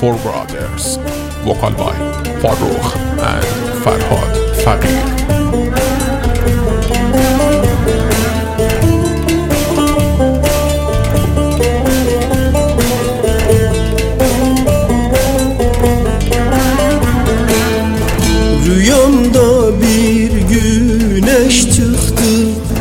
Four Brothers, vocal by Farrokh and Farhad Faqir. Rüyamda bir güneş çıktı,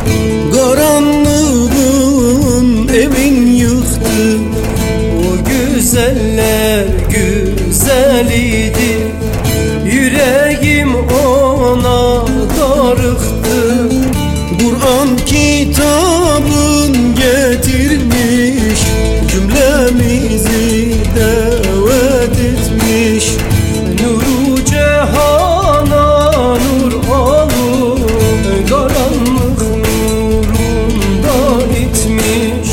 karanlığın evin yıktı. O güzeller güzeliydi, yüreğim ona darıktı. Kur'an kitabın getirmiş, cümlemizi davet etmiş. Nuru cehana nur olup karanlık nurundan itmiş.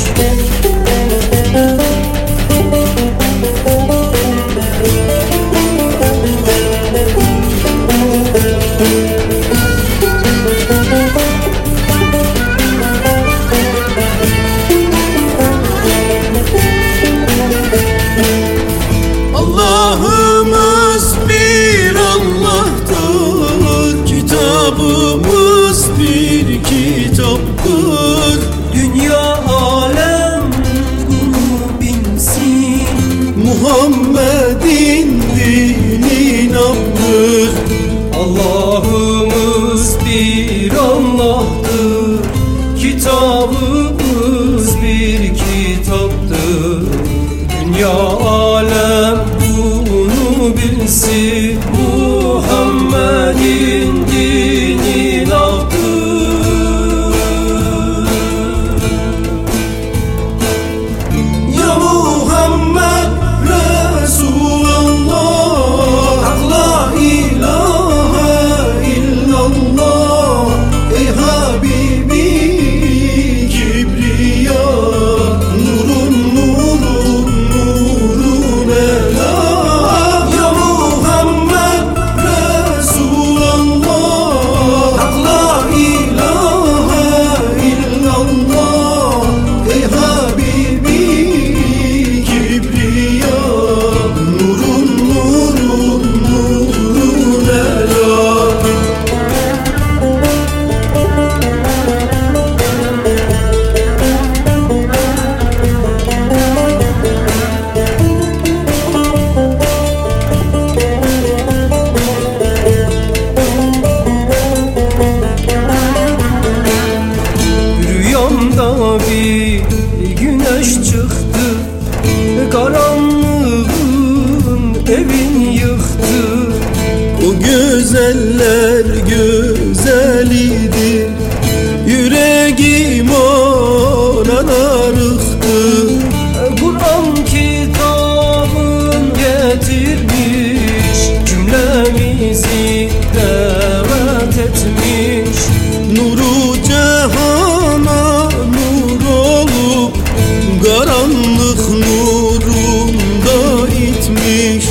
Allah'ımız bir Allah'tır, kitabımız bir kitaptır. Dünya alem bunu bilsin, Muhammed'in dini namdır. Allah'ımız bir Allah'tır, kitabımız bir kitaptır. Dünya alem bunu bilsin, Muhammed'in dini namdır. Ya Muhammed Resulallah, Hak la ilahe illallah. Ey Habibi Kibriya, nurun nurun nurun ela. Ya Muhammed Resulallah, Hak la ilahe illallah. Ey Habibi Kibriya, nurun nurun nurun ela. Rüyamda bir güneş çıktı, karanlığın evin yıktı. O güzeller güzeliydi, yüreğim ona darıktı. Kur'an kitabın getirmiş, cümlemizi davet etmiş. Nuru cehana nur olup karanlık nurunda itmiş.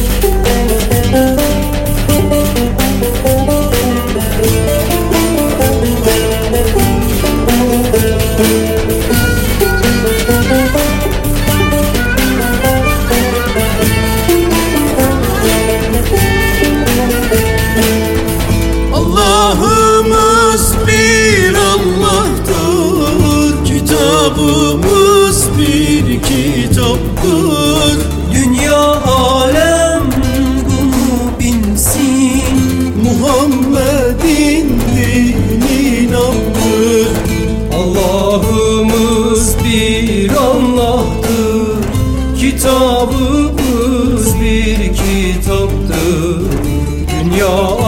Allah'ımız bir Allah'tır, kitabımız bir kitaptır. Dünya alem bunu bilsin, Muhammed'in dini namdır. Allah'ımız bir Allah'tır, kitabımız bir kitaptır. Dünya